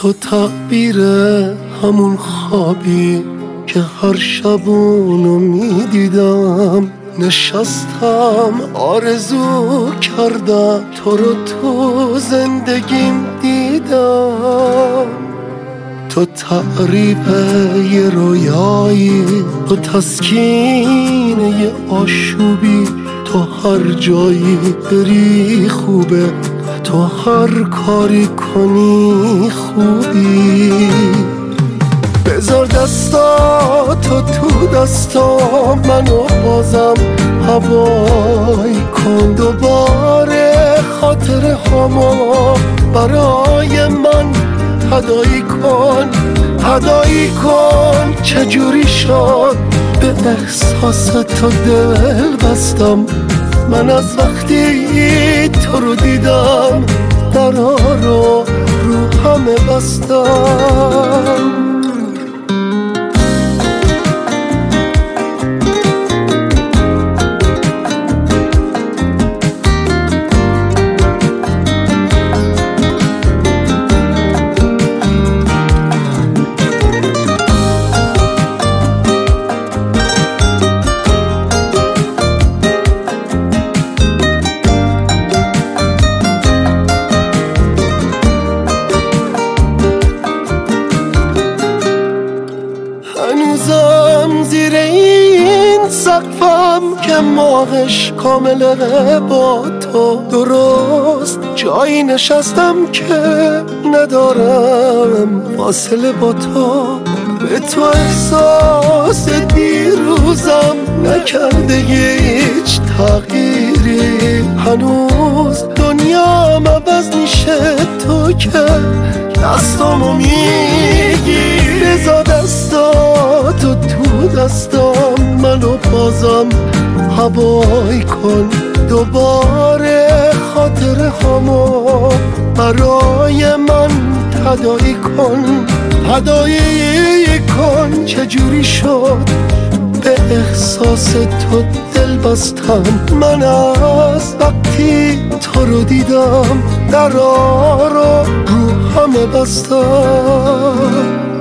تو تعبیر همون خوابی که هر شب اونو میدیدم. نشستم آرزو کردم تو رو تو زندگیم دیدم. تو تعریف یه رویایی، تو تسکین یه آشوبی، تو هر جایی بری خوبه، تو هر کاری کنی خوبی. بذار دستاتو تو دستام، منو بازم هوای کن. دوباره خاطر هما برای من هدایی کن، هدایی کن. چجوری شد به احساس تو دل بستم؟ من از وقتی تو رو دیدم درا رو همه بستم. هنوزم زیر این سقفم که ماهش کامله با تو. درست جایی نشستم که ندارم فاصله با تو. به تو احساس دیروزم نکرده هیچ تغییری. هنوز دنیام عوض میشه تو که دستامو میگی. بذار دستاتو تو دستام، منو بازم هوای کن. دوباره خاطر همو برای من هدایی کن، هدایی کن. چجوری شد به احساس تو دل بستم؟ من از وقتی تو رو دیدم درا رو همه بستم.